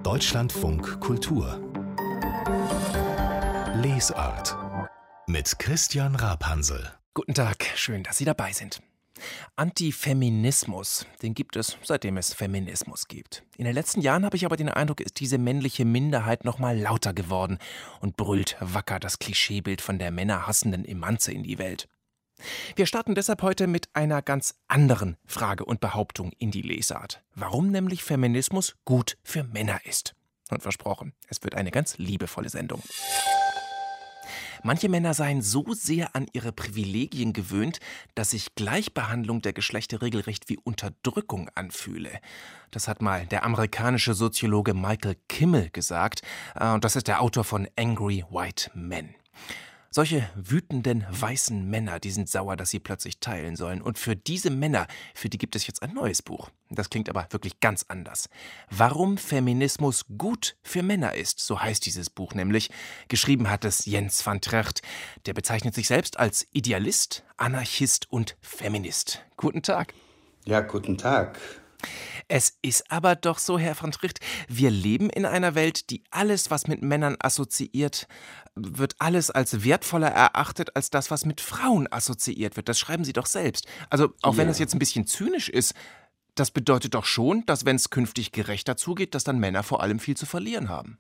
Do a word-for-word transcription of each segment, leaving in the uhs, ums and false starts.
Deutschlandfunk Kultur Lesart mit Christian Rapansel. Guten Tag, schön, dass Sie dabei sind. Antifeminismus, den gibt es, seitdem es Feminismus gibt. In den letzten Jahren habe ich aber den Eindruck, ist diese männliche Minderheit noch mal lauter geworden und brüllt wacker das Klischeebild von der männerhassenden Emanze in die Welt. Wir starten deshalb heute mit einer ganz anderen Frage und Behauptung in die Lesart. Warum nämlich Feminismus gut für Männer ist. Und versprochen, es wird eine ganz liebevolle Sendung. Manche Männer seien so sehr an ihre Privilegien gewöhnt, dass sich Gleichbehandlung der Geschlechter regelrecht wie Unterdrückung anfühle. Das hat mal der amerikanische Soziologe Michael Kimmel gesagt. Und das ist der Autor von Angry White Men. Solche wütenden weißen Männer, die sind sauer, dass sie plötzlich teilen sollen. Und für diese Männer, für die gibt es jetzt ein neues Buch. Das klingt aber wirklich ganz anders. Warum Feminismus gut für Männer ist, so heißt dieses Buch nämlich. Geschrieben hat es Jens van Trecht. Der bezeichnet sich selbst als Idealist, Anarchist und Feminist. Guten Tag. Ja, guten Tag. Es ist aber doch so, Herr van Tricht, wir leben in einer Welt, die alles, was mit Männern assoziiert, wird alles als wertvoller erachtet als das, was mit Frauen assoziiert wird. Das schreiben Sie doch selbst. Also auch ja. Wenn es jetzt ein bisschen zynisch ist, das bedeutet doch schon, dass wenn es künftig gerechter zugeht, dass dann Männer vor allem viel zu verlieren haben.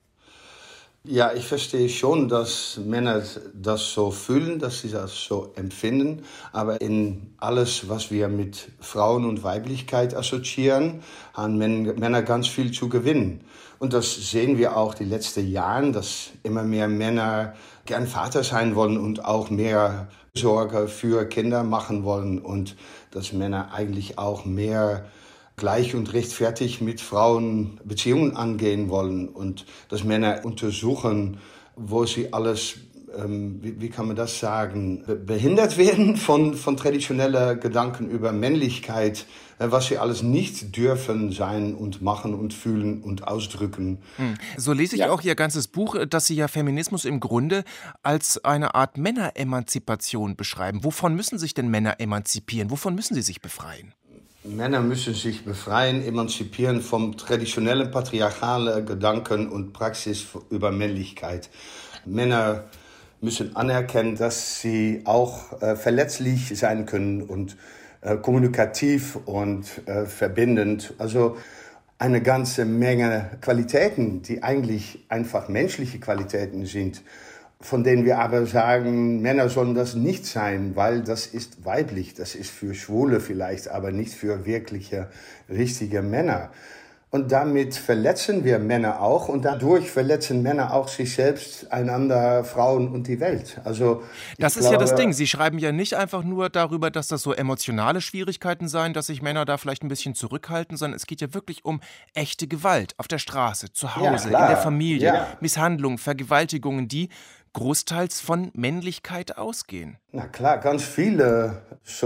Ja, ich verstehe schon, dass Männer das so fühlen, dass sie das so empfinden. Aber in alles, was wir mit Frauen und Weiblichkeit assoziieren, haben Männer ganz viel zu gewinnen. Und das sehen wir auch die letzten Jahre, dass immer mehr Männer gern Vater sein wollen und auch mehr Sorge für Kinder machen wollen. Und dass Männer eigentlich auch mehr gleich und rechtfertig mit Frauen Beziehungen angehen wollen und dass Männer untersuchen, wo sie alles, ähm, wie, wie kann man das sagen, behindert werden von, von traditionellen Gedanken über Männlichkeit, äh, was sie alles nicht dürfen sein und machen und fühlen und ausdrücken. Hm. So lese ich ja auch Ihr ganzes Buch, dass Sie ja Feminismus im Grunde als eine Art Männeremanzipation beschreiben. Wovon müssen sich denn Männer emanzipieren? Wovon müssen sie sich befreien? Männer müssen sich befreien, emanzipieren vom traditionellen patriarchalen Gedanken und Praxis über Männlichkeit. Männer müssen anerkennen, dass sie auch äh, verletzlich sein können und äh, kommunikativ und äh, verbindend. Also eine ganze Menge Qualitäten, die eigentlich einfach menschliche Qualitäten sind, von denen wir aber sagen, Männer sollen das nicht sein, weil das ist weiblich, das ist für Schwule vielleicht, aber nicht für wirkliche, richtige Männer. Und damit verletzen wir Männer auch und dadurch verletzen Männer auch sich selbst, einander, Frauen und die Welt. Also das ist glaube, ja das Ding. Sie schreiben ja nicht einfach nur darüber, dass das so emotionale Schwierigkeiten seien, dass sich Männer da vielleicht ein bisschen zurückhalten, sondern es geht ja wirklich um echte Gewalt auf der Straße, zu Hause, ja, in der Familie, ja. Misshandlungen, Vergewaltigungen, die großteils von Männlichkeit ausgehen. Na klar, ganz viele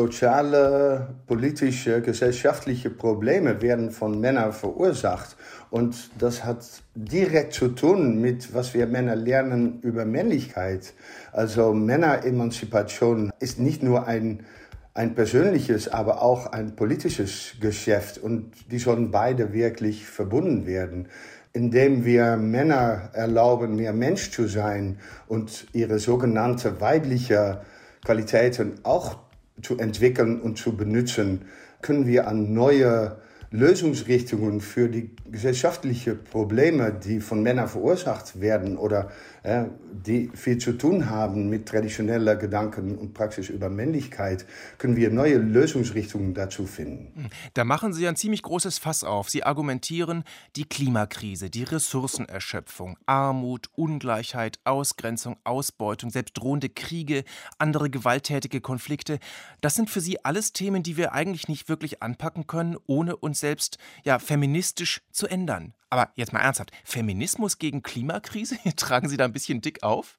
soziale, politische, gesellschaftliche Probleme werden von Männern verursacht. Und das hat direkt zu tun mit, was wir Männer lernen über Männlichkeit. Also Männeremanzipation ist nicht nur ein, ein persönliches, aber auch ein politisches Geschäft. Und die sollen beide wirklich verbunden werden. Indem wir Männer erlauben, mehr Mensch zu sein und ihre sogenannte weibliche Qualitäten auch zu entwickeln und zu benutzen, können wir an neue Lösungsrichtungen für die gesellschaftlichen Probleme, die von Männern verursacht werden oder äh, die viel zu tun haben mit traditioneller Gedanken und Praxis über Männlichkeit, können wir neue Lösungsrichtungen dazu finden. Da machen Sie ein ziemlich großes Fass auf. Sie argumentieren, die Klimakrise, die Ressourcenerschöpfung, Armut, Ungleichheit, Ausgrenzung, Ausbeutung, selbst drohende Kriege, andere gewalttätige Konflikte, das sind für Sie alles Themen, die wir eigentlich nicht wirklich anpacken können, ohne uns selbst ja, feministisch zu ändern. Aber jetzt mal ernsthaft, Feminismus gegen Klimakrise? Tragen Sie da ein bisschen dick auf?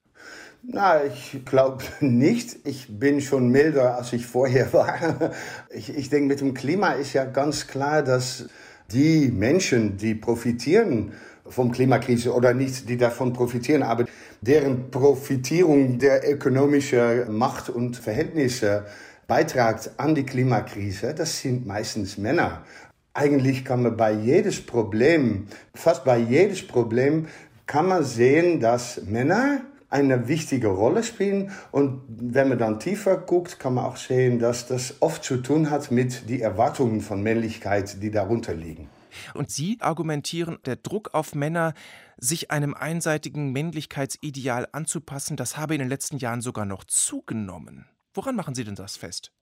Na, ich glaube nicht. Ich bin schon milder, als ich vorher war. Ich, ich denke, mit dem Klima ist ja ganz klar, dass die Menschen, die profitieren vom Klimakrise oder nicht, die davon profitieren, aber deren Profitierung der ökonomischen Macht und Verhältnisse beitragt an die Klimakrise, das sind meistens Männer. Eigentlich kann man bei jedes Problem, fast bei jedes Problem, kann man sehen, dass Männer eine wichtige Rolle spielen. Und wenn man dann tiefer guckt, kann man auch sehen, dass das oft zu tun hat mit den Erwartungen von Männlichkeit, die darunter liegen. Und Sie argumentieren, der Druck auf Männer, sich einem einseitigen Männlichkeitsideal anzupassen, das habe in den letzten Jahren sogar noch zugenommen. Woran machen Sie denn das fest?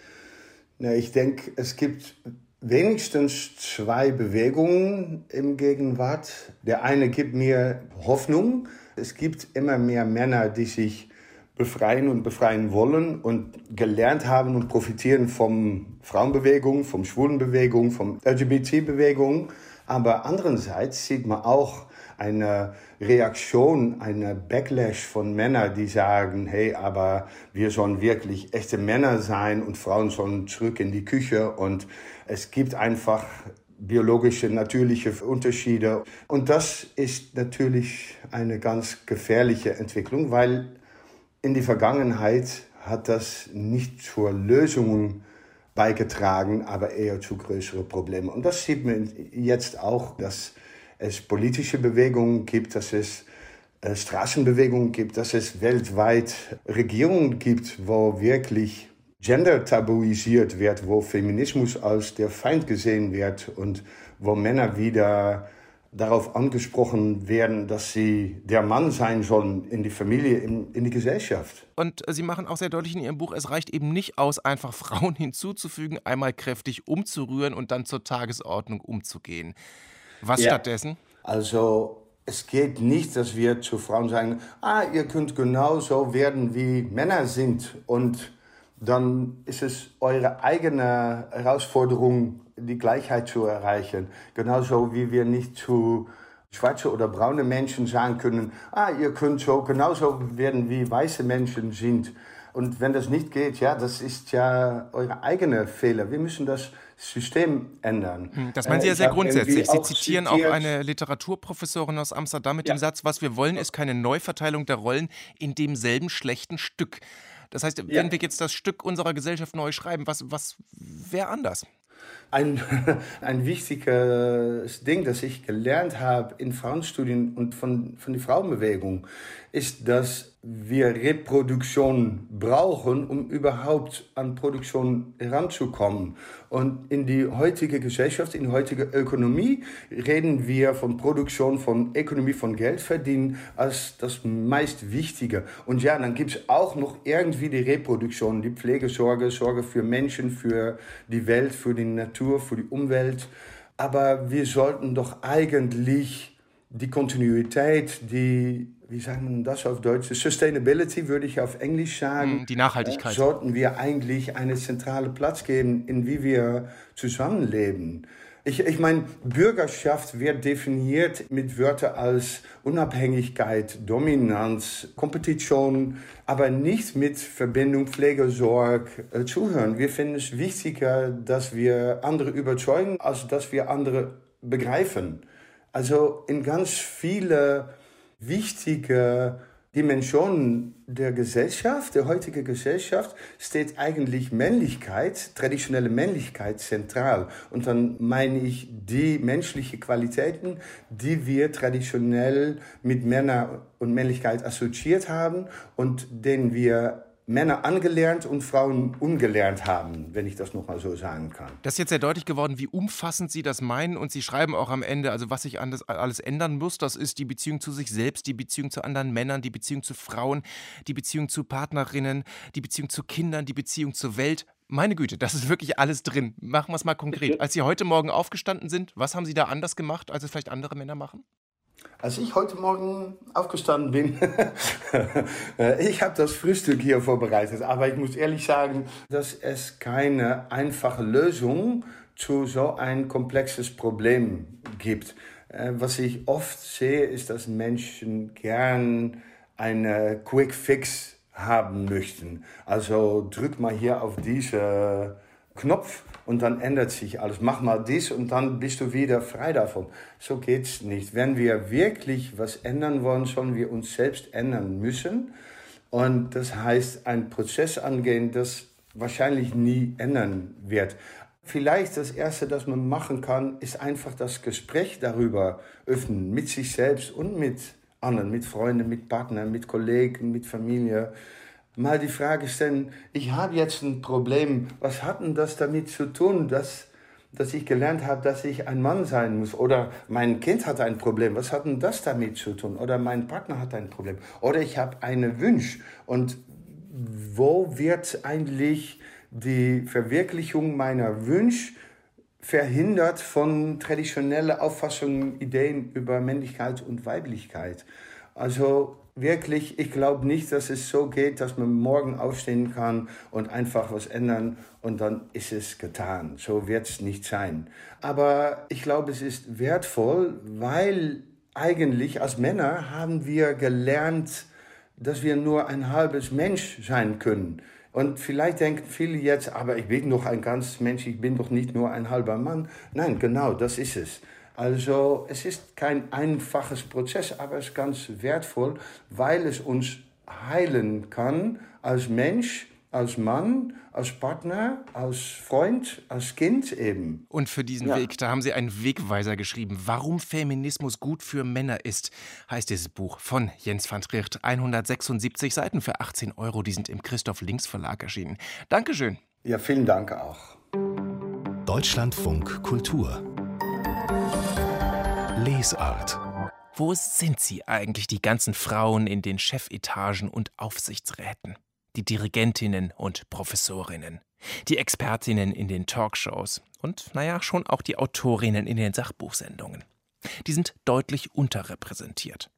Na, ich denke, es gibt wenigstens zwei Bewegungen im Gegenwart. Der eine gibt mir Hoffnung. Es gibt immer mehr Männer, die sich befreien und befreien wollen und gelernt haben und profitieren vom Frauenbewegung, vom Schwulenbewegung, vom L G B T-Bewegung. Aber andererseits sieht man auch eine Reaktion, eine Backlash von Männern, die sagen, hey, aber wir sollen wirklich echte Männer sein und Frauen sollen zurück in die Küche. Und es gibt einfach biologische, natürliche Unterschiede. Und das ist natürlich eine ganz gefährliche Entwicklung, weil in der Vergangenheit hat das nicht zur Lösung beigetragen, aber eher zu größeren Problemen. Und das sieht man jetzt auch, dass es politische Bewegungen gibt, dass es äh, Straßenbewegungen gibt, dass es weltweit Regierungen gibt, wo wirklich Gender tabuisiert wird, wo Feminismus als der Feind gesehen wird und wo Männer wieder darauf angesprochen werden, dass sie der Mann sein sollen in die Familie, in, in die Gesellschaft. Und Sie machen auch sehr deutlich in Ihrem Buch, es reicht eben nicht aus, einfach Frauen hinzuzufügen, einmal kräftig umzurühren und dann zur Tagesordnung umzugehen. Was ja. stattdessen? Also es geht nicht, dass wir zu Frauen sagen, ah, ihr könnt genauso werden, wie Männer sind. Und dann ist es eure eigene Herausforderung, die Gleichheit zu erreichen. Genauso wie wir nicht zu schwarze oder braune Menschen sagen können, ah, ihr könnt so genauso werden, wie weiße Menschen sind. Und wenn das nicht geht, ja, das ist ja eure eigene Fehler. Wir müssen das System ändern. Das meinen Sie ja sehr grundsätzlich. Sie zitieren auch eine Literaturprofessorin aus Amsterdam mit ja. dem Satz, was wir wollen, ist keine Neuverteilung der Rollen in demselben schlechten Stück. Das heißt, wenn ja. wir jetzt das Stück unserer Gesellschaft neu schreiben, was, was wäre anders? Ein, ein wichtiges Ding, das ich gelernt habe in Frauenstudien und von, von der Frauenbewegung, ist, dass wir Reproduktion brauchen, um überhaupt an Produktion heranzukommen. Und in die heutige Gesellschaft, in die heutige Ökonomie, reden wir von Produktion, von Ökonomie, von Geld verdienen als das meist Wichtige. Und ja, dann gibt es auch noch irgendwie die Reproduktion, die Pflegesorge, Sorge für Menschen, für die Welt, für die Natur, für die Umwelt. Aber wir sollten doch eigentlich die Kontinuität, die, wie sagt man das auf Deutsch, Sustainability würde ich auf Englisch sagen. Die Nachhaltigkeit. Äh, sollten wir eigentlich einen zentralen Platz geben, in wie wir zusammenleben. Ich, ich meine, Bürgerschaft wird definiert mit Wörtern als Unabhängigkeit, Dominanz, Kompetition, aber nicht mit Verbindung, Pflege, Sorge, äh, Zuhören. Wir finden es wichtiger, dass wir andere überzeugen, als dass wir andere begreifen. Also in ganz viele wichtige Dimensionen der Gesellschaft, der heutigen Gesellschaft, steht eigentlich Männlichkeit, traditionelle Männlichkeit zentral. Und dann meine ich die menschlichen Qualitäten, die wir traditionell mit Männer und Männlichkeit assoziiert haben und denen wir Männer angelernt und Frauen ungelernt haben, wenn ich das nochmal so sagen kann. Das ist jetzt sehr deutlich geworden, wie umfassend Sie das meinen. Und Sie schreiben auch am Ende, also was sich alles ändern muss, das ist die Beziehung zu sich selbst, die Beziehung zu anderen Männern, die Beziehung zu Frauen, die Beziehung zu Partnerinnen, die Beziehung zu Kindern, die Beziehung zur Welt. Meine Güte, das ist wirklich alles drin. Machen wir es mal konkret. Als Sie heute Morgen aufgestanden sind, was haben Sie da anders gemacht, als es vielleicht andere Männer machen? Als ich heute Morgen aufgestanden bin, ich habe das Frühstück hier vorbereitet, aber ich muss ehrlich sagen, dass es keine einfache Lösung zu so ein komplexes Problem gibt. Was ich oft sehe, ist, dass Menschen gern eine Quick Fix haben möchten. Also drück mal hier auf diese Knopf und dann ändert sich alles. Mach mal dies und dann bist du wieder frei davon. So geht's nicht. Wenn wir wirklich was ändern wollen, sollen wir uns selbst ändern müssen. Und das heißt, einen Prozess angehen, das wahrscheinlich nie ändern wird. Vielleicht das Erste, das man machen kann, ist einfach das Gespräch darüber öffnen, mit sich selbst und mit anderen, mit Freunden, mit Partnern, mit Kollegen, mit Familie. Mal die Frage stellen, ich habe jetzt ein Problem, was hat denn das damit zu tun, dass, dass ich gelernt habe, dass ich ein Mann sein muss? Oder mein Kind hat ein Problem, was hat denn das damit zu tun? Oder mein Partner hat ein Problem. Oder ich habe einen Wunsch. Und wo wird eigentlich die Verwirklichung meiner Wünsche verhindert von traditionellen Auffassungen, Ideen über Männlichkeit und Weiblichkeit? Also wirklich, ich glaube nicht, dass es so geht, dass man morgen aufstehen kann und einfach was ändern und dann ist es getan. So wird es nicht sein. Aber ich glaube, es ist wertvoll, weil eigentlich als Männer haben wir gelernt, dass wir nur ein halbes Mensch sein können. Und vielleicht denken viele jetzt, aber ich bin doch ein ganzes Mensch, ich bin doch nicht nur ein halber Mann. Nein, genau, das ist es. Also es ist kein einfaches Prozess, aber es ist ganz wertvoll, weil es uns heilen kann als Mensch, als Mann, als Partner, als Freund, als Kind eben. Und für diesen ja. Weg, da haben Sie einen Wegweiser geschrieben. Warum Feminismus gut für Männer ist, heißt dieses Buch von Jens van Tricht. hundertsechsundsiebzig Seiten für achtzehn Euro, die sind im Christoph Links Verlag erschienen. Dankeschön. Ja, vielen Dank auch. Deutschlandfunk Kultur. Lesart. Wo sind sie eigentlich, die ganzen Frauen in den Chefetagen und Aufsichtsräten? Die Dirigentinnen und Professorinnen, die Expertinnen in den Talkshows und, naja, schon auch die Autorinnen in den Sachbuchsendungen. Die sind deutlich unterrepräsentiert.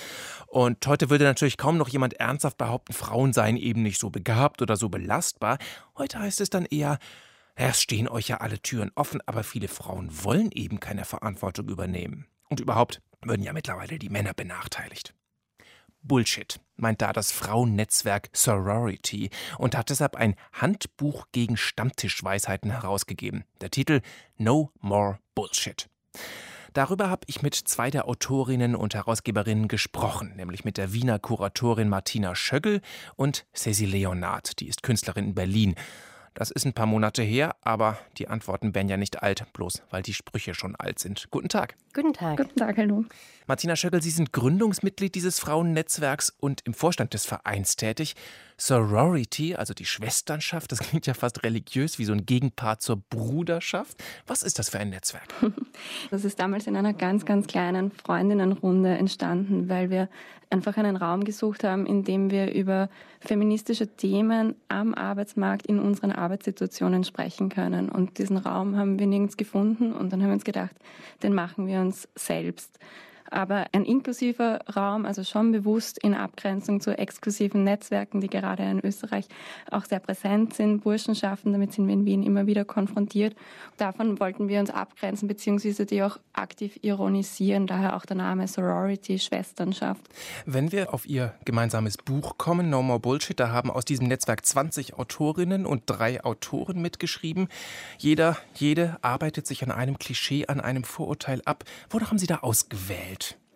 Und heute würde natürlich kaum noch jemand ernsthaft behaupten, Frauen seien eben nicht so begabt oder so belastbar. Heute heißt es dann eher, es stehen euch ja alle Türen offen, aber viele Frauen wollen eben keine Verantwortung übernehmen. Und überhaupt würden ja mittlerweile die Männer benachteiligt. Bullshit, meint da das Frauennetzwerk Sorority und hat deshalb ein Handbuch gegen Stammtischweisheiten herausgegeben. Der Titel No More Bullshit. Darüber habe ich mit zwei der Autorinnen und Herausgeberinnen gesprochen, nämlich mit der Wiener Kuratorin Martina Schöggl und Cécile Leonard, die ist Künstlerin in Berlin. Das ist ein paar Monate her, aber die Antworten werden ja nicht alt, bloß weil die Sprüche schon alt sind. Guten Tag. Guten Tag. Guten Tag, hallo. Martina Schöggl, Sie sind Gründungsmitglied dieses Frauennetzwerks und im Vorstand des Vereins tätig. Sorority, also die Schwesternschaft, das klingt ja fast religiös, wie so ein Gegenpart zur Bruderschaft. Was ist das für ein Netzwerk? Das ist damals in einer ganz, ganz kleinen Freundinnenrunde entstanden, weil wir einfach einen Raum gesucht haben, in dem wir über feministische Themen am Arbeitsmarkt in unseren Arbeitssituationen sprechen können. Und diesen Raum haben wir nirgends gefunden und dann haben wir uns gedacht, den machen wir uns selbst. Aber ein inklusiver Raum, also schon bewusst in Abgrenzung zu exklusiven Netzwerken, die gerade in Österreich auch sehr präsent sind, Burschenschaften, damit sind wir in Wien immer wieder konfrontiert. Davon wollten wir uns abgrenzen, beziehungsweise die auch aktiv ironisieren, daher auch der Name Sorority, Schwesternschaft. Wenn wir auf Ihr gemeinsames Buch kommen, No More Bullshit, da haben aus diesem Netzwerk zwanzig Autorinnen und drei Autoren mitgeschrieben. Jeder, jede arbeitet sich an einem Klischee, an einem Vorurteil ab. Wonach haben Sie da ausgewählt?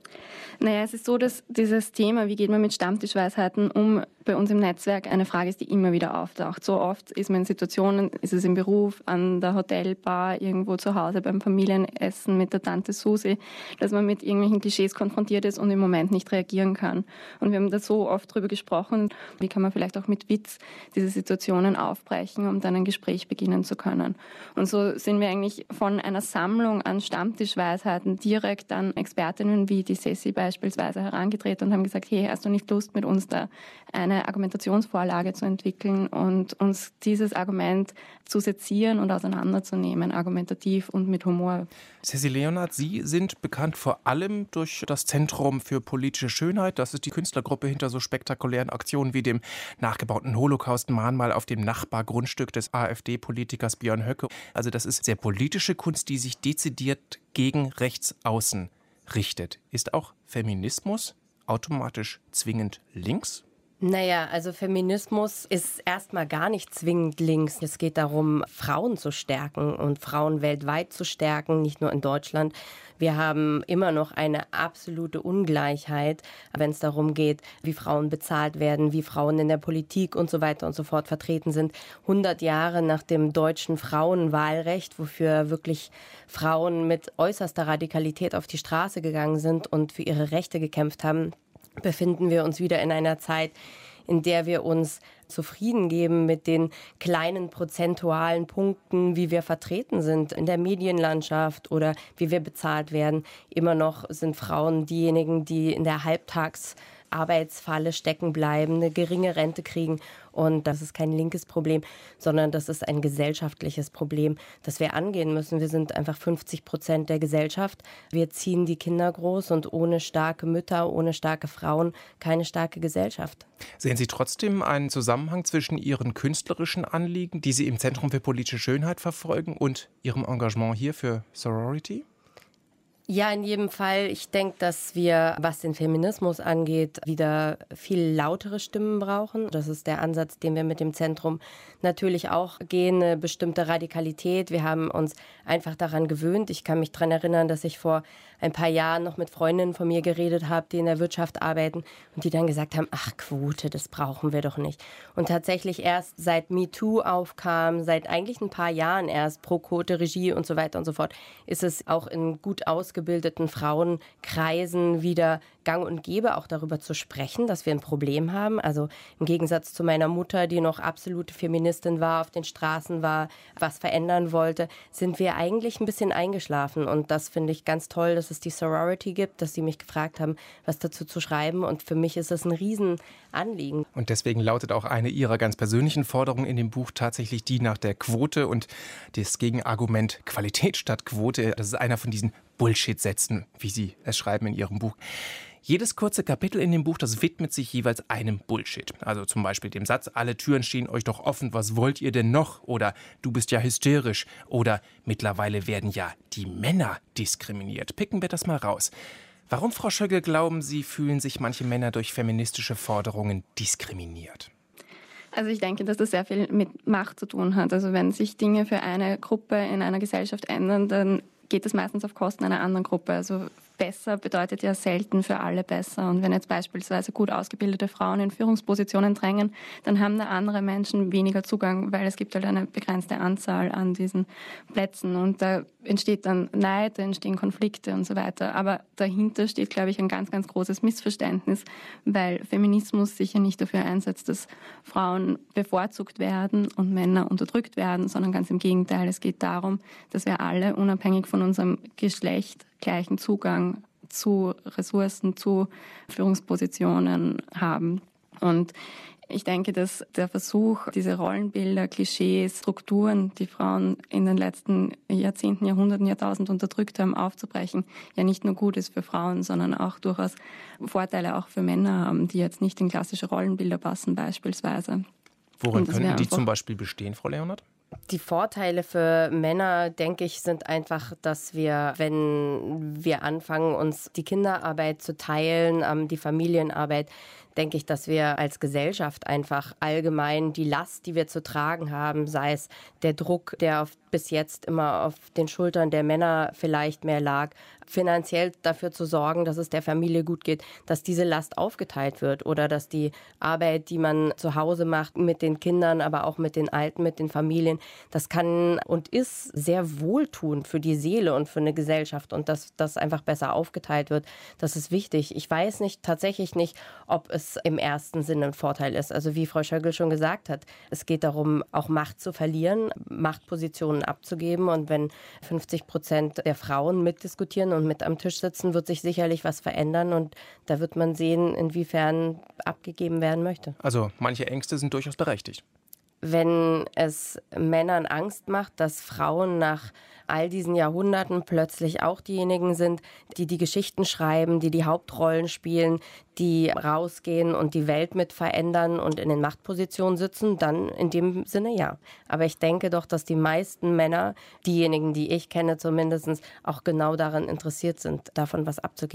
Naja, es ist so, dass dieses Thema, wie geht man mit Stammtischweisheiten um, bei uns im Netzwerk eine Frage ist, die immer wieder auftaucht. So oft ist man in Situationen, ist es im Beruf, an der Hotelbar, irgendwo zu Hause beim Familienessen mit der Tante Susi, dass man mit irgendwelchen Klischees konfrontiert ist und im Moment nicht reagieren kann. Und wir haben da so oft drüber gesprochen, wie kann man vielleicht auch mit Witz diese Situationen aufbrechen, um dann ein Gespräch beginnen zu können. Und so sind wir eigentlich von einer Sammlung an Stammtischweisheiten direkt an Expertinnen wie die Ceci beispielsweise herangetreten und haben gesagt, hey, hast du nicht Lust, mit uns da eine Argumentationsvorlage zu entwickeln und uns dieses Argument zu sezieren und auseinanderzunehmen, argumentativ und mit Humor. Cécile Leonard, Sie sind bekannt vor allem durch das Zentrum für politische Schönheit. Das ist die Künstlergruppe hinter so spektakulären Aktionen wie dem nachgebauten Holocaust-Mahnmal auf dem Nachbargrundstück des AfD-Politikers Björn Höcke. Also das ist sehr politische Kunst, die sich dezidiert gegen Rechtsaußen richtet. Ist auch Feminismus automatisch zwingend links? Naja, also Feminismus ist erstmal gar nicht zwingend links. Es geht darum, Frauen zu stärken und Frauen weltweit zu stärken, nicht nur in Deutschland. Wir haben immer noch eine absolute Ungleichheit, wenn es darum geht, wie Frauen bezahlt werden, wie Frauen in der Politik und so weiter und so fort vertreten sind. hundert Jahre nach dem deutschen Frauenwahlrecht, wofür wirklich Frauen mit äußerster Radikalität auf die Straße gegangen sind und für ihre Rechte gekämpft haben, befinden wir uns wieder in einer Zeit, in der wir uns zufrieden geben mit den kleinen prozentualen Punkten, wie wir vertreten sind in der Medienlandschaft oder wie wir bezahlt werden. Immer noch sind Frauen diejenigen, die in der Halbtagsarbeitsfalle stecken bleiben, eine geringe Rente kriegen. Und das ist kein linkes Problem, sondern das ist ein gesellschaftliches Problem, das wir angehen müssen. Wir sind einfach fünfzig Prozent der Gesellschaft. Wir ziehen die Kinder groß und ohne starke Mütter, ohne starke Frauen keine starke Gesellschaft. Sehen Sie trotzdem einen Zusammenhang zwischen Ihren künstlerischen Anliegen, die Sie im Zentrum für politische Schönheit verfolgen, und Ihrem Engagement hier für Sorority? Ja, in jedem Fall. Ich denke, dass wir, was den Feminismus angeht, wieder viel lautere Stimmen brauchen. Das ist der Ansatz, den wir mit dem Zentrum natürlich auch gehen, eine bestimmte Radikalität. Wir haben uns einfach daran gewöhnt. Ich kann mich daran erinnern, dass ich vor ein paar Jahren noch mit Freundinnen von mir geredet habe, die in der Wirtschaft arbeiten und die dann gesagt haben, ach Quote, das brauchen wir doch nicht. Und tatsächlich erst seit MeToo aufkam, seit eigentlich ein paar Jahren erst pro Quote, Regie und so weiter und so fort, ist es auch in gut ausgebildeten Frauenkreisen wieder gang und gäbe, auch darüber zu sprechen, dass wir ein Problem haben. Also im Gegensatz zu meiner Mutter, die noch absolute Feministin war, auf den Straßen war, was verändern wollte, sind wir eigentlich ein bisschen eingeschlafen. Und das finde ich ganz toll, dass es die Sorority gibt, dass sie mich gefragt haben, was dazu zu schreiben. Und für mich ist das ein Riesenanliegen. Und deswegen lautet auch eine Ihrer ganz persönlichen Forderungen in dem Buch tatsächlich die nach der Quote und das Gegenargument Qualität statt Quote. Das ist einer von diesen Bullshit-Sätzen, wie Sie es schreiben in Ihrem Buch. Jedes kurze Kapitel in dem Buch, das widmet sich jeweils einem Bullshit. Also zum Beispiel dem Satz, alle Türen stehen euch doch offen, was wollt ihr denn noch? Oder du bist ja hysterisch. Oder mittlerweile werden ja die Männer diskriminiert. Picken wir das mal raus. Warum, Frau Schöggel, glauben Sie, fühlen sich manche Männer durch feministische Forderungen diskriminiert? Also ich denke, dass das sehr viel mit Macht zu tun hat. Also wenn sich Dinge für eine Gruppe in einer Gesellschaft ändern, dann geht es meistens auf Kosten einer anderen Gruppe. Also besser bedeutet ja selten für alle besser. Und wenn jetzt beispielsweise gut ausgebildete Frauen in Führungspositionen drängen, dann haben da andere Menschen weniger Zugang, weil es gibt halt eine begrenzte Anzahl an diesen Plätzen. Und da entsteht dann Neid, da entstehen Konflikte und so weiter. Aber dahinter steht, glaube ich, ein ganz, ganz großes Missverständnis, weil Feminismus sich ja nicht dafür einsetzt, dass Frauen bevorzugt werden und Männer unterdrückt werden, sondern ganz im Gegenteil. Es geht darum, dass wir alle unabhängig von unserem Geschlecht gleichen Zugang zu Ressourcen, zu Führungspositionen haben. Und ich denke, dass der Versuch, diese Rollenbilder, Klischees, Strukturen, die Frauen in den letzten Jahrzehnten, Jahrhunderten, Jahrtausenden unterdrückt haben, aufzubrechen, ja nicht nur gut ist für Frauen, sondern auch durchaus Vorteile auch für Männer haben, die jetzt nicht in klassische Rollenbilder passen beispielsweise. Worin könnten die zum Beispiel bestehen, Frau Leonhardt? Die Vorteile für Männer, denke ich, sind einfach, dass wir, wenn wir anfangen, uns die Kinderarbeit zu teilen, die Familienarbeit, denke ich, dass wir als Gesellschaft einfach allgemein die Last, die wir zu tragen haben, sei es der Druck, der auf, bis jetzt immer auf den Schultern der Männer vielleicht mehr lag, finanziell dafür zu sorgen, dass es der Familie gut geht, dass diese Last aufgeteilt wird oder dass die Arbeit, die man zu Hause macht mit den Kindern, aber auch mit den Alten, mit den Familien, das kann und ist sehr wohltuend für die Seele und für eine Gesellschaft und dass das einfach besser aufgeteilt wird, das ist wichtig. Ich weiß nicht, tatsächlich nicht, ob es im ersten Sinne ein Vorteil ist. Also wie Frau Schöggel schon gesagt hat, es geht darum, auch Macht zu verlieren, Machtpositionen abzugeben und wenn fünfzig Prozent der Frauen mitdiskutieren und mit am Tisch sitzen, wird sich sicherlich was verändern und da wird man sehen, inwiefern abgegeben werden möchte. Also manche Ängste sind durchaus berechtigt. Wenn es Männern Angst macht, dass Frauen nach all diesen Jahrhunderten plötzlich auch diejenigen sind, die die Geschichten schreiben, die die Hauptrollen spielen, die rausgehen und die Welt mit verändern und in den Machtpositionen sitzen, dann in dem Sinne ja. Aber ich denke doch, dass die meisten Männer, diejenigen, die ich kenne zumindest, auch genau daran interessiert sind, davon was abzugehen.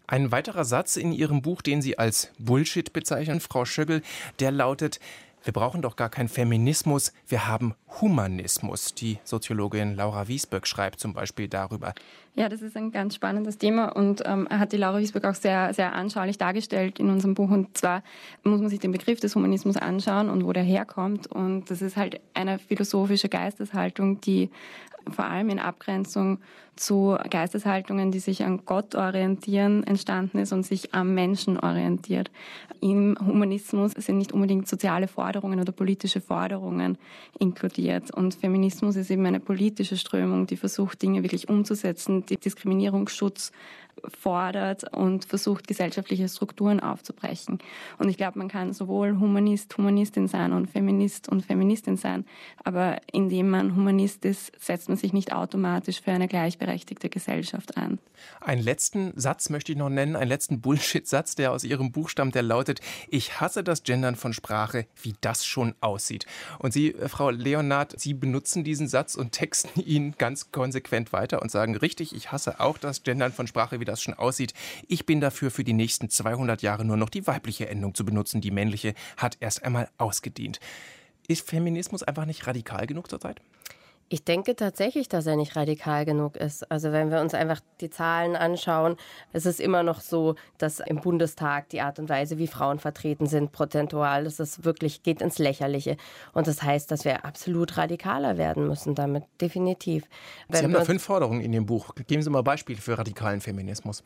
Ein weiterer Satz in Ihrem Buch, den Sie als Bullshit bezeichnen, Frau Schöggel, der lautet: Wir brauchen doch gar keinen Feminismus, wir haben Humanismus. Die Soziologin Laura Wiesböck schreibt zum Beispiel darüber. Ja, das ist ein ganz spannendes Thema und ähm, hat die Laura Wiesböck auch sehr, sehr anschaulich dargestellt in unserem Buch. Und zwar muss man sich den Begriff des Humanismus anschauen und wo der herkommt. Und das ist halt eine philosophische Geisteshaltung, die vor allem in Abgrenzung zu Geisteshaltungen, die sich an Gott orientieren, entstanden ist und sich am Menschen orientiert. Im Humanismus sind nicht unbedingt soziale Forderungen oder politische Forderungen inkludiert. Und Feminismus ist eben eine politische Strömung, die versucht, Dinge wirklich umzusetzen, die Diskriminierungsschutz fordert und versucht, gesellschaftliche Strukturen aufzubrechen. Und ich glaube, man kann sowohl Humanist, Humanistin sein und Feminist und Feministin sein, aber indem man Humanist ist, setzt man sich nicht automatisch für eine gleichberechtigte Gesellschaft ein. Einen letzten Satz möchte ich noch nennen, einen letzten Bullshit-Satz, der aus Ihrem Buch stammt, der lautet: Ich hasse das Gendern von Sprache, wie das schon aussieht. Und Sie, Frau Leonard, Sie benutzen diesen Satz und texten ihn ganz konsequent weiter und sagen: Richtig, ich hasse auch das Gendern von Sprache, wie das schon aussieht. Ich bin dafür, für die nächsten zweihundert Jahre nur noch die weibliche Endung zu benutzen. Die männliche hat erst einmal ausgedient. Ist Feminismus einfach nicht radikal genug zurzeit? Ich denke tatsächlich, dass er nicht radikal genug ist. Also wenn wir uns einfach die Zahlen anschauen, es ist immer noch so, dass im Bundestag die Art und Weise, wie Frauen vertreten sind, prozentual, das ist wirklich, geht ins Lächerliche. Und das heißt, dass wir absolut radikaler werden müssen damit, definitiv. Sie haben da fünf Forderungen in Ihrem Buch. Geben Sie mal Beispiele für radikalen Feminismus.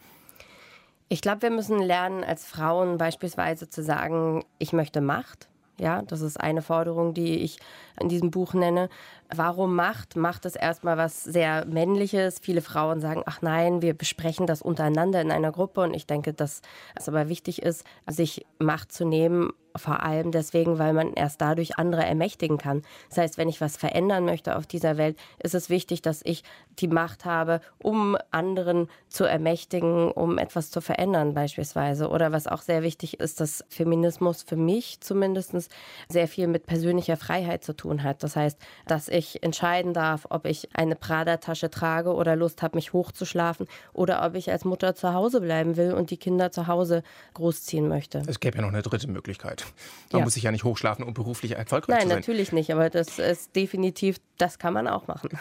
Ich glaube, wir müssen lernen, als Frauen beispielsweise zu sagen, ich möchte Macht. Ja, das ist eine Forderung, die ich in diesem Buch nenne. Warum Macht? Macht ist erstmal was sehr Männliches. Viele Frauen sagen, ach nein, wir besprechen das untereinander in einer Gruppe. Und ich denke, dass es aber wichtig ist, sich Macht zu nehmen, vor allem deswegen, weil man erst dadurch andere ermächtigen kann. Das heißt, wenn ich was verändern möchte auf dieser Welt, ist es wichtig, dass ich die Macht habe, um anderen zu ermächtigen, um etwas zu verändern beispielsweise. Oder was auch sehr wichtig ist, dass Feminismus für mich zumindest sehr viel mit persönlicher Freiheit zu tun hat. Das heißt, dass ich entscheiden darf, ob ich eine Prada-Tasche trage oder Lust habe, mich hochzuschlafen oder ob ich als Mutter zu Hause bleiben will und die Kinder zu Hause großziehen möchte. Es gäbe ja noch eine dritte Möglichkeit. Man Ja. muss sich ja nicht hochschlafen, um beruflich erfolgreich Nein, zu sein. natürlich nicht, aber das ist definitiv, das kann man auch machen.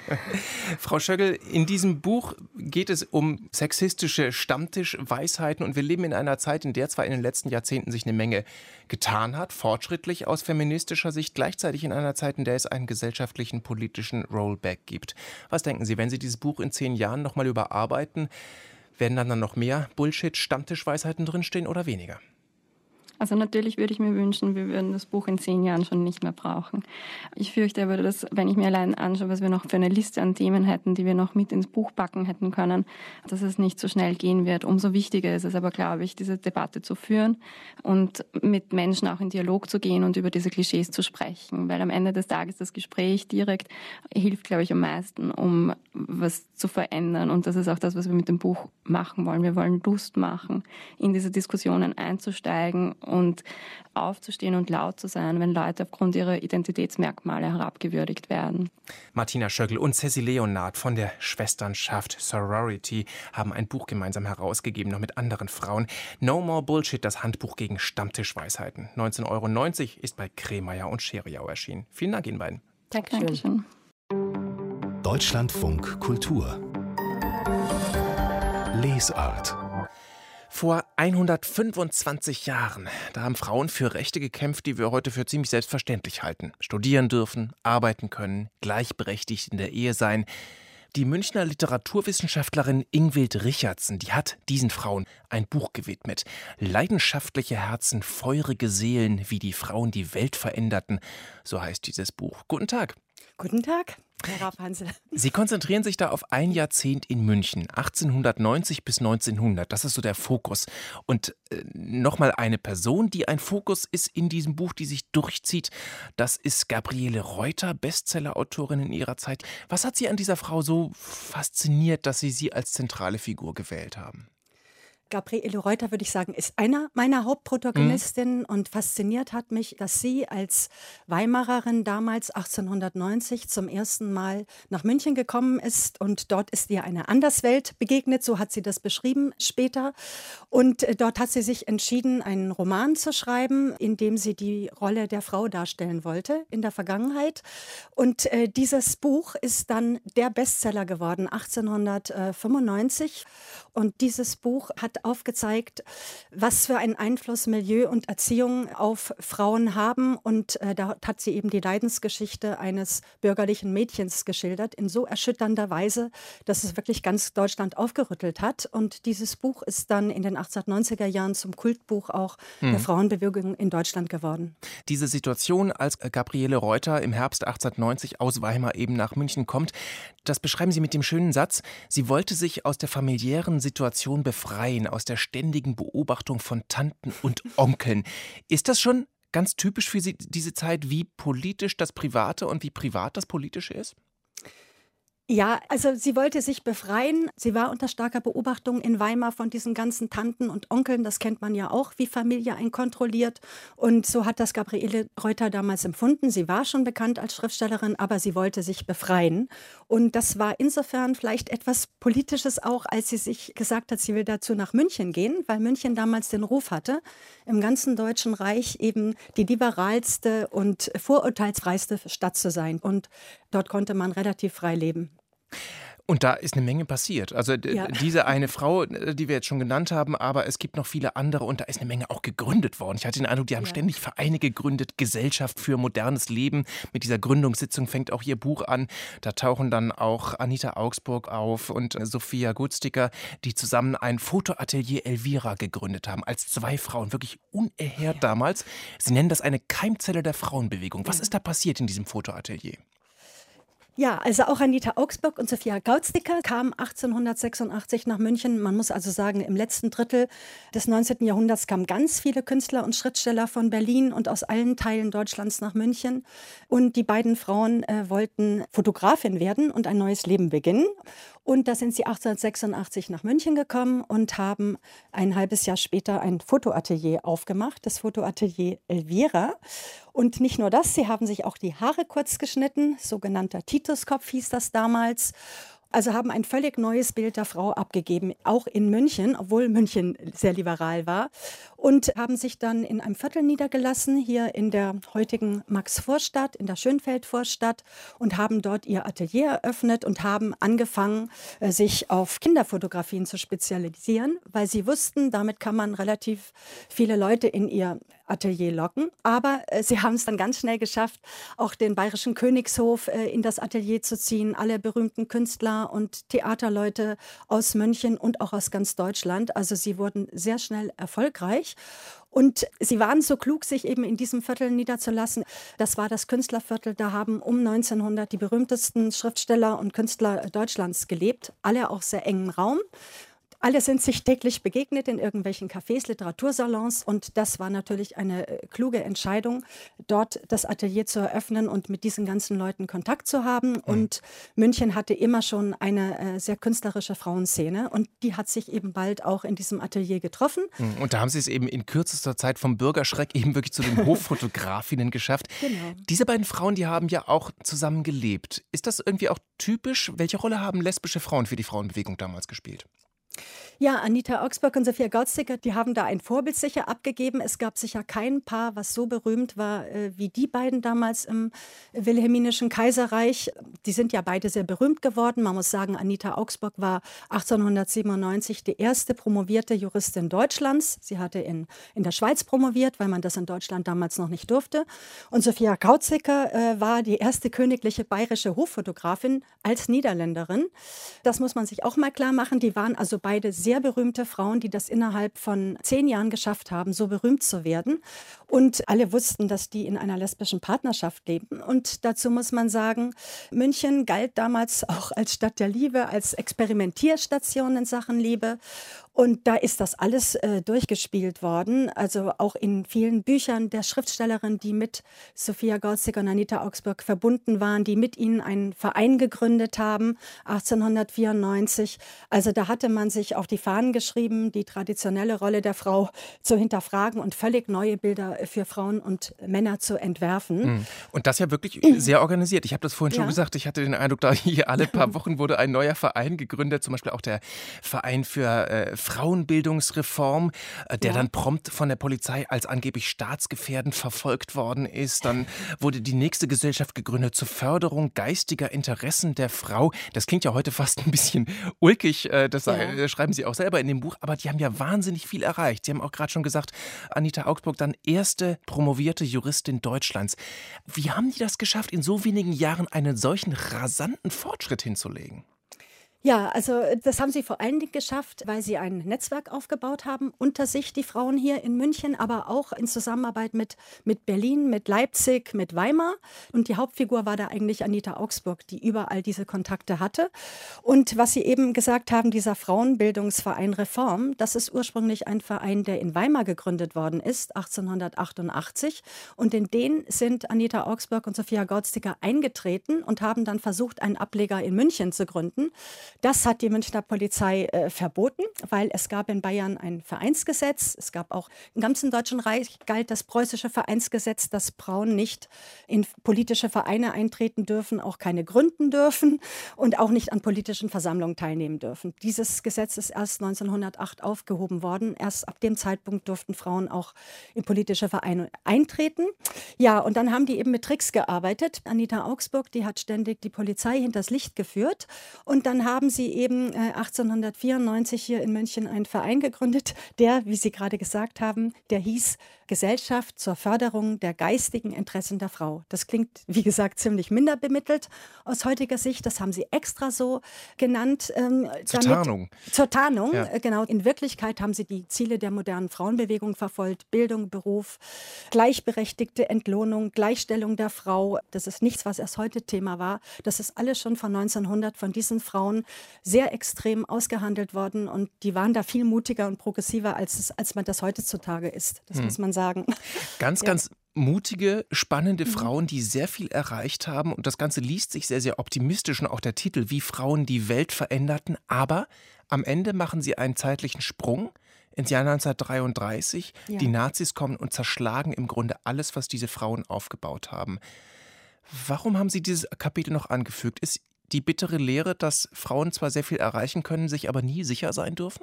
Frau Schöggel, in diesem Buch geht es um sexistische Stammtischweisheiten und wir leben in einer Zeit, in der zwar in den letzten Jahrzehnten sich eine Menge getan hat, fortschrittlich aus feministischer Sicht, gleichzeitig in einer Zeit, in der es einen gesellschaftlichen, politischen Rollback gibt. Was denken Sie, wenn Sie dieses Buch in zehn Jahren nochmal überarbeiten, werden dann, dann noch mehr Bullshit-Stammtischweisheiten drinstehen oder weniger? Also natürlich würde ich mir wünschen, wir würden das Buch in zehn Jahren schon nicht mehr brauchen. Ich fürchte aber, dass, wenn ich mir allein anschaue, was wir noch für eine Liste an Themen hätten, die wir noch mit ins Buch packen hätten können, dass es nicht so schnell gehen wird. Umso wichtiger ist es aber, glaube ich, diese Debatte zu führen und mit Menschen auch in Dialog zu gehen und über diese Klischees zu sprechen. Weil am Ende des Tages das Gespräch direkt hilft, glaube ich, am meisten, um was zu verändern. Und das ist auch das, was wir mit dem Buch machen wollen. Wir wollen Lust machen, in diese Diskussionen einzusteigen und aufzustehen und laut zu sein, wenn Leute aufgrund ihrer Identitätsmerkmale herabgewürdigt werden. Martina Schöggel und Ceci Leonard von der Schwesternschaft Sorority haben ein Buch gemeinsam herausgegeben, noch mit anderen Frauen. No More Bullshit, das Handbuch gegen Stammtischweisheiten. neunzehn Euro neunzig ist bei Kremeyer und Scheriau erschienen. Vielen Dank Ihnen beiden. Dankeschön. Dankeschön. Deutschlandfunk Kultur Lesart. Vor hundertfünfundzwanzig Jahren, da haben Frauen für Rechte gekämpft, die wir heute für ziemlich selbstverständlich halten. Studieren dürfen, arbeiten können, gleichberechtigt in der Ehe sein. Die Münchner Literaturwissenschaftlerin Ingvild Richardson, die hat diesen Frauen ein Buch gewidmet. Leidenschaftliche Herzen, feurige Seelen, wie die Frauen die Welt veränderten. So heißt dieses Buch. Guten Tag. Guten Tag, Herr Rapansel. Sie konzentrieren sich da auf ein Jahrzehnt in München, achtzehnhundertneunzig bis neunzehnhundert. Das ist so der Fokus. Und äh, nochmal eine Person, die ein Fokus ist in diesem Buch, die sich durchzieht. Das ist Gabriele Reuter, Bestsellerautorin in ihrer Zeit. Was hat Sie an dieser Frau so fasziniert, dass Sie sie als zentrale Figur gewählt haben? Gabriele Reuter, würde ich sagen, ist einer meiner Hauptprotagonistinnen mhm. und fasziniert hat mich, dass sie als Weimarerin damals achtzehnhundertneunzig zum ersten Mal nach München gekommen ist und dort ist ihr eine Anderswelt begegnet, so hat sie das beschrieben später. Und dort hat sie sich entschieden, einen Roman zu schreiben, in dem sie die Rolle der Frau darstellen wollte in der Vergangenheit. Und äh, dieses Buch ist dann der Bestseller geworden, achtzehnhundertfünfundneunzig. Und dieses Buch hat aufgezeigt, was für einen Einfluss Milieu und Erziehung auf Frauen haben. Und äh, da hat sie eben die Leidensgeschichte eines bürgerlichen Mädchens geschildert, in so erschütternder Weise, dass es wirklich ganz Deutschland aufgerüttelt hat. Und dieses Buch ist dann in den achtzehnhundertneunziger Jahren zum Kultbuch auch hm. der Frauenbewegung in Deutschland geworden. Diese Situation, als Gabriele Reuter im Herbst achtzehnhundertneunzig aus Weimar eben nach München kommt, das beschreiben Sie mit dem schönen Satz, sie wollte sich aus der familiären Situation befreien, aus der ständigen Beobachtung von Tanten und Onkeln. Ist das schon ganz typisch für Sie, diese Zeit, wie politisch das Private und wie privat das Politische ist? Ja, also sie wollte sich befreien. Sie war unter starker Beobachtung in Weimar von diesen ganzen Tanten und Onkeln. Das kennt man ja auch, wie Familie einen kontrolliert. Und so hat das Gabriele Reuter damals empfunden. Sie war schon bekannt als Schriftstellerin, aber sie wollte sich befreien. Und das war insofern vielleicht etwas Politisches auch, als sie sich gesagt hat, sie will dazu nach München gehen, weil München damals den Ruf hatte, im ganzen Deutschen Reich eben die liberalste und vorurteilsfreiste Stadt zu sein. Und dort konnte man relativ frei leben. Und da ist eine Menge passiert. Also ja. diese eine Frau, die wir jetzt schon genannt haben, aber es gibt noch viele andere und da ist eine Menge auch gegründet worden. Ich hatte den Eindruck, die haben ja. ständig Vereine gegründet, Gesellschaft für modernes Leben. Mit dieser Gründungssitzung fängt auch ihr Buch an. Da tauchen dann auch Anita Augsburg auf und Sophia Gutsticker, die zusammen ein Fotoatelier Elvira gegründet haben. Als zwei Frauen, wirklich unerhört ja. damals. Sie nennen das eine Keimzelle der Frauenbewegung. Was ja. ist da passiert in diesem Fotoatelier? Ja, also auch Anita Augsburg und Sophia Gutsticker kamen achtzehnhundertsechsundachtzig nach München. Man muss also sagen, im letzten Drittel des neunzehnten Jahrhunderts kamen ganz viele Künstler und Schriftsteller von Berlin und aus allen Teilen Deutschlands nach München. Und die beiden Frauen äh, wollten Fotografin werden und ein neues Leben beginnen. Und da sind sie achtzehnhundertsechsundachtzig nach München gekommen und haben ein halbes Jahr später ein Fotoatelier aufgemacht, das Fotoatelier Elvira. Und nicht nur das, sie haben sich auch die Haare kurz geschnitten, sogenannter Tituskopf hieß das damals. Also haben ein völlig neues Bild der Frau abgegeben, auch in München, obwohl München sehr liberal war. Und haben sich dann in einem Viertel niedergelassen, hier in der heutigen Maxvorstadt, in der Schönfeldvorstadt, und haben dort ihr Atelier eröffnet und haben angefangen, sich auf Kinderfotografien zu spezialisieren, weil sie wussten, damit kann man relativ viele Leute in ihr Atelier locken. Aber äh, sie haben es dann ganz schnell geschafft, auch den Bayerischen Königshof äh, in das Atelier zu ziehen, alle berühmten Künstler und Theaterleute aus München und auch aus ganz Deutschland. Also sie wurden sehr schnell erfolgreich. Und sie waren so klug, sich eben in diesem Viertel niederzulassen. Das war das Künstlerviertel. Da haben um neunzehnhundert die berühmtesten Schriftsteller und Künstler Deutschlands gelebt. Alle auch sehr engen Raum. Alle sind sich täglich begegnet in irgendwelchen Cafés, Literatursalons. Und das war natürlich eine äh, kluge Entscheidung, dort das Atelier zu eröffnen und mit diesen ganzen Leuten Kontakt zu haben. Mhm. Und München hatte immer schon eine äh, sehr künstlerische Frauenszene. Und die hat sich eben bald auch in diesem Atelier getroffen. Mhm. Und da haben Sie es eben in kürzester Zeit vom Bürgerschreck eben wirklich zu den Hoffotografinnen geschafft. Genau. Diese beiden Frauen, die haben ja auch zusammen gelebt. Ist das irgendwie auch typisch? Welche Rolle haben lesbische Frauen für die Frauenbewegung damals gespielt? Ja, Anita Augsburg und Sophia Gutsticker, die haben da ein Vorbild sicher abgegeben. Es gab sicher kein Paar, was so berühmt war äh, wie die beiden damals im Wilhelminischen Kaiserreich. Die sind ja beide sehr berühmt geworden. Man muss sagen, Anita Augsburg war achtzehnhundertsiebenundneunzig die erste promovierte Juristin Deutschlands. Sie hatte in, in der Schweiz promoviert, weil man das in Deutschland damals noch nicht durfte. Und Sophia Gutsticker äh, war die erste königliche bayerische Hoffotografin als Niederländerin. Das muss man sich auch mal klar machen. Die waren also beide sehr sehr berühmte Frauen, die das innerhalb von zehn Jahren geschafft haben, so berühmt zu werden. Und alle wussten, dass die in einer lesbischen Partnerschaft leben. Und dazu muss man sagen, München galt damals auch als Stadt der Liebe, als Experimentierstation in Sachen Liebe. Und da ist das alles äh, durchgespielt worden, also auch in vielen Büchern der Schriftstellerin, die mit Sophia Gautzticker und Anita Augsburg verbunden waren, die mit ihnen einen Verein gegründet haben, achtzehnhundertvierundneunzig. Also da hatte man sich auf die Fahnen geschrieben, die traditionelle Rolle der Frau zu hinterfragen und völlig neue Bilder für Frauen und Männer zu entwerfen. Und das ja wirklich sehr organisiert. Ich habe das vorhin schon Ja. gesagt, ich hatte den Eindruck, da hier alle paar Wochen wurde ein neuer Verein gegründet, zum Beispiel auch der Verein für äh, Frauenbildungsreform, äh, der Ja. dann prompt von der Polizei als angeblich staatsgefährdend verfolgt worden ist. Dann wurde die nächste Gesellschaft gegründet zur Förderung geistiger Interessen der Frau. Das klingt ja heute fast ein bisschen ulkig, äh, das Ja. äh, schreiben Sie auch selber in dem Buch, aber die haben ja wahnsinnig viel erreicht. Sie haben auch gerade schon gesagt, Anita Augsburg dann erste promovierte Juristin Deutschlands. Wie haben die das geschafft, in so wenigen Jahren einen solchen rasanten Fortschritt hinzulegen? Ja, also das haben sie vor allen Dingen geschafft, weil sie ein Netzwerk aufgebaut haben, unter sich die Frauen hier in München, aber auch in Zusammenarbeit mit, mit Berlin, mit Leipzig, mit Weimar. Und die Hauptfigur war da eigentlich Anita Augsburg, die überall diese Kontakte hatte. Und was Sie eben gesagt haben, dieser Frauenbildungsverein Reform, das ist ursprünglich ein Verein, der in Weimar gegründet worden ist, achtzehnhundertachtundachtzig. Und in den sind Anita Augsburg und Sophia Gautzticker eingetreten und haben dann versucht, einen Ableger in München zu gründen. Das hat die Münchner Polizei äh, verboten, weil es gab in Bayern ein Vereinsgesetz. Es gab auch im ganzen Deutschen Reich galt das preußische Vereinsgesetz, dass Frauen nicht in politische Vereine eintreten dürfen, auch keine gründen dürfen und auch nicht an politischen Versammlungen teilnehmen dürfen. Dieses Gesetz ist erst neunzehnhundertacht aufgehoben worden. Erst ab dem Zeitpunkt durften Frauen auch in politische Vereine eintreten. Ja, und dann haben die eben mit Tricks gearbeitet. Anita Augsburg, die hat ständig die Polizei hinters Licht geführt. Und dann haben sie eben äh, achtzehnhundertvierundneunzig hier in München einen Verein gegründet, der, wie Sie gerade gesagt haben, der hieß Gesellschaft zur Förderung der geistigen Interessen der Frau. Das klingt, wie gesagt, ziemlich minder bemittelt aus heutiger Sicht. Das haben sie extra so genannt. Ähm, Zur damit, Tarnung. Zur Tarnung, Ja. äh, genau. In Wirklichkeit haben sie die Ziele der modernen Frauenbewegung verfolgt. Bildung, Beruf, gleichberechtigte Entlohnung, Gleichstellung der Frau. Das ist nichts, was erst heute Thema war. Das ist alles schon von neunzehnhundert von diesen Frauen sehr extrem ausgehandelt worden. Und die waren da viel mutiger und progressiver, als, es, als man das heutzutage ist. Das hm. muss man sagen. Ganz, Ja. ganz mutige, spannende Frauen, die sehr viel erreicht haben. Und das Ganze liest sich sehr, sehr optimistisch. Und auch der Titel, wie Frauen die Welt veränderten. Aber am Ende machen sie einen zeitlichen Sprung ins Jahr neunzehnhundertdreiunddreißig. Ja. Die Nazis kommen und zerschlagen im Grunde alles, was diese Frauen aufgebaut haben. Warum haben Sie dieses Kapitel noch angefügt? Ist die bittere Lehre, dass Frauen zwar sehr viel erreichen können, sich aber nie sicher sein dürfen?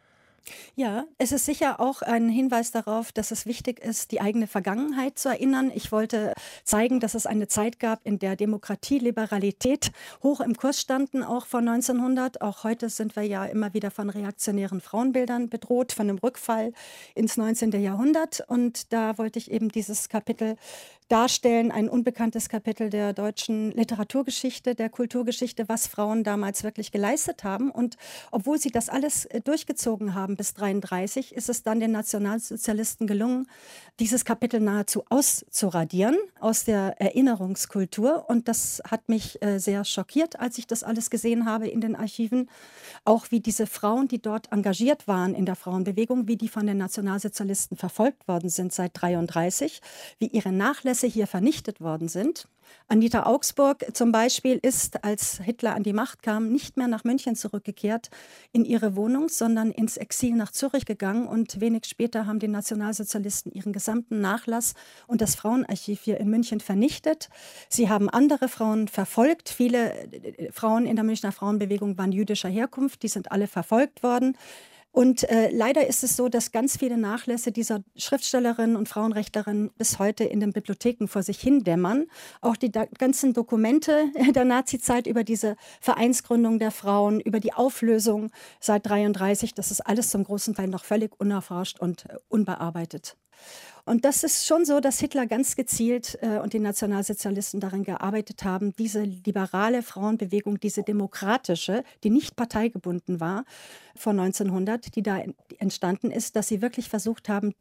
Ja, es ist sicher auch ein Hinweis darauf, dass es wichtig ist, die eigene Vergangenheit zu erinnern. Ich wollte zeigen, dass es eine Zeit gab, in der Demokratie, Liberalität hoch im Kurs standen, auch vor neunzehnhundert. Auch heute sind wir ja immer wieder von reaktionären Frauenbildern bedroht, von einem Rückfall ins neunzehnten Jahrhundert. Und da wollte ich eben dieses Kapitel darstellen, ein unbekanntes Kapitel der deutschen Literaturgeschichte, der Kulturgeschichte, was Frauen damals wirklich geleistet haben. Und obwohl sie das alles äh, durchgezogen haben bis dreiunddreißig, ist es dann den Nationalsozialisten gelungen, dieses Kapitel nahezu auszuradieren aus der Erinnerungskultur. Und das hat mich äh, sehr schockiert, als ich das alles gesehen habe in den Archiven. Auch wie diese Frauen, die dort engagiert waren in der Frauenbewegung, wie die von den Nationalsozialisten verfolgt worden sind seit dreiunddreißig, wie ihre Nachlässe hier vernichtet worden sind. Anita Augsburg zum Beispiel ist, als Hitler an die Macht kam, nicht mehr nach München zurückgekehrt in ihre Wohnung, sondern ins Exil nach Zürich gegangen. Und wenig später haben die Nationalsozialisten ihren gesamten Nachlass und das Frauenarchiv hier in München vernichtet. Sie haben andere Frauen verfolgt. Viele Frauen in der Münchner Frauenbewegung waren jüdischer Herkunft. Die sind alle verfolgt worden. Und äh, leider ist es so, dass ganz viele Nachlässe dieser Schriftstellerinnen und Frauenrechtlerinnen bis heute in den Bibliotheken vor sich hin dämmern. Auch die da ganzen Dokumente der Nazizeit über diese Vereinsgründung der Frauen, über die Auflösung seit dreiunddreißig, das ist alles zum großen Teil noch völlig unerforscht und äh, unbearbeitet. Und das ist schon so, dass Hitler ganz gezielt äh, und die Nationalsozialisten daran gearbeitet haben, diese liberale Frauenbewegung, diese demokratische, die nicht parteigebunden war, vor neunzehnhundert, die da entstanden ist, dass sie wirklich versucht haben, die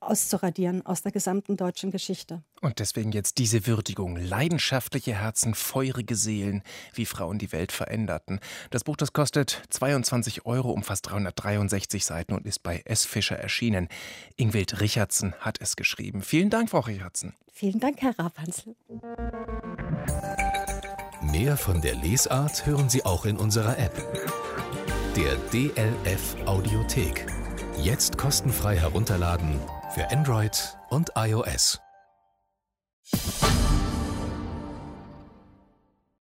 auszuradieren aus der gesamten deutschen Geschichte. Und deswegen jetzt diese Würdigung. Leidenschaftliche Herzen, feurige Seelen, wie Frauen die Welt veränderten. Das Buch, das kostet zweiundzwanzig Euro, umfasst dreihundertdreiundsechzig Seiten und ist bei S. Fischer erschienen. Ingvild Richardson hat es geschrieben. Vielen Dank, Frau Richardson. Vielen Dank, Herr Rapanzel. Mehr von der Lesart hören Sie auch in unserer App. Der D L F Audiothek. Jetzt kostenfrei herunterladen für Android und iOS.